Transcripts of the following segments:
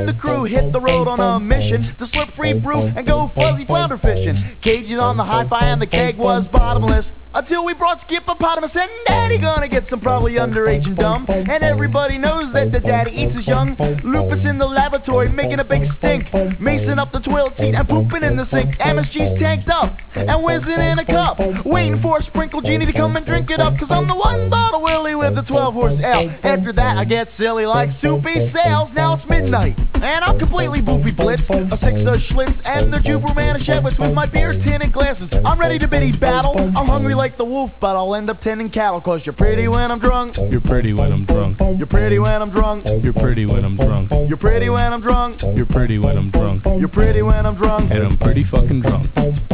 and the crew hit the road on a mission to slurp free brew and go fuzzy flounder fishing. Cages on the hi-fi and the keg was bottomless, until we brought Skip-opotamus and Daddy gonna get some probably underage and dumb. And everybody knows that the daddy eats his young. Lupus in the lavatory making a big stink, Mason up the toilet seat and pooping in the sink. MSG's tanked up and whizzing in a cup, waiting for a sprinkle genie to come and drink it up, cause I'm the one bottle Willie with the 12-horse ale. After that I get silly like soupy sales. Now it's midnight and I'm completely boofy blitz, a 6 of Schlitz and the Juberman Manischewitz with my beer tin and glasses. I'm ready to biddy battle, I'm hungry like the wolf, but I'll end up tending cattle, cause you're pretty when I'm drunk. You're pretty when I'm drunk. You're pretty when I'm drunk. You're pretty when I'm drunk. You're pretty when I'm drunk. You're pretty when I'm drunk. You're pretty when I'm drunk. And I'm pretty fucking drunk.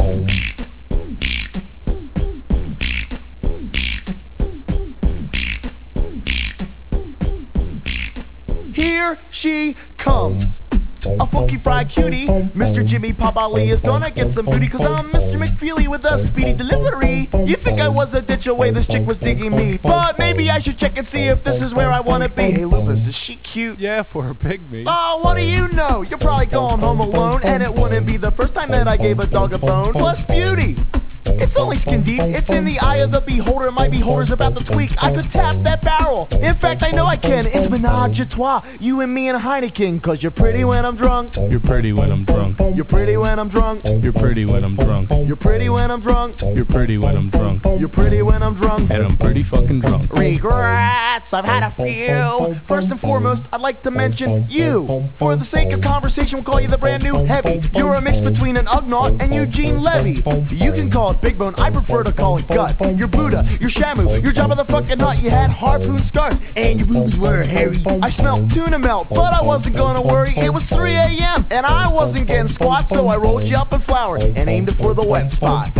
Here she comes, a funky fried cutie. Mr. Jimmy Pop Ali is gonna get some booty, cause I'm Mr. McFeely with a speedy delivery. You think I was a ditch away, this chick was digging me, but maybe I should check and see if this is where I wanna be. Hey Lupus, is she cute? Yeah, for a pygmy. Oh, what do you know? You're probably going home alone, and it wouldn't be the first time that I gave a dog a bone. Plus beauty, it's only skin deep, it's in the eye of the beholder. My beholder's about to tweak, I could tap that barrel. In fact, I know I can, it's menage a trois, you and me and Heineken, cause you're pretty when I'm drunk. You're pretty when I'm drunk. You're pretty when I'm drunk. You're pretty when I'm drunk. You're pretty when I'm drunk. You're pretty when I'm drunk. You're pretty when I'm drunk. And I'm pretty fucking drunk. Regrets, I've had a few. First and foremost, I'd like to mention you. For the sake of conversation, we'll call you the brand new Heavy. You're a mix between an Ugnaught and Eugene Levy. You can call it Big Bone, I prefer to call it Gut. You're Buddha, you're Shamu, you're Jabba the fucking Hutt. You had harpoon scars, and your boobs were hairy. I smelled tuna melt, but I wasn't gonna worry. It was 3 a.m. and I wasn't getting squat, so I rolled you up in flour and aimed it for the wet spot.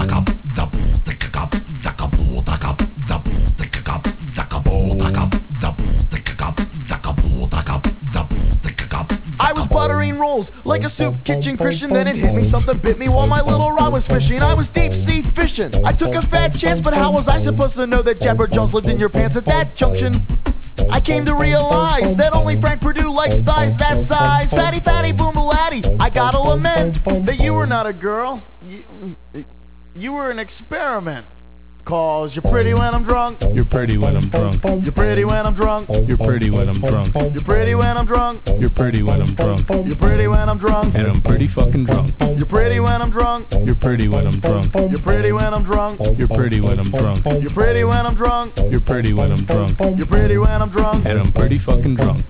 I was buttering rolls like a soup kitchen Christian. Then it hit me, something bit me while my little rod was fishing. I was deep sea fishing, I took a fat chance, but how was I supposed to know that Jabber Jones lived in your pants? At that junction, I came to realize that only Frank Purdue likes thighs that size. Fatty, fatty, boom, laddie, I gotta lament that you were not a girl, you were an experiment. Cause you're pretty when I'm drunk. You're pretty when I'm drunk. You're pretty when I'm drunk. You're pretty when I'm drunk. You're pretty when I'm drunk. You're pretty when I'm drunk. You're pretty when I'm drunk. And I'm pretty fucking drunk. You're pretty when I'm drunk. You're pretty when I'm drunk. You're pretty when I'm drunk. You're pretty when I'm drunk. You're pretty when I'm drunk. You're pretty when I'm drunk. You're pretty when I'm drunk. And I'm pretty fucking drunk.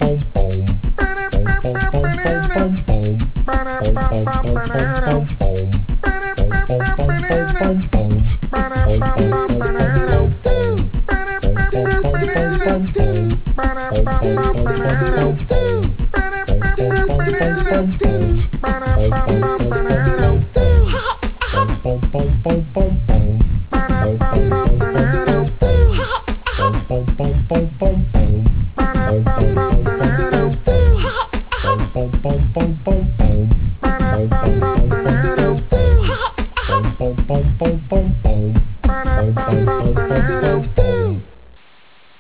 Boom, boom, boom.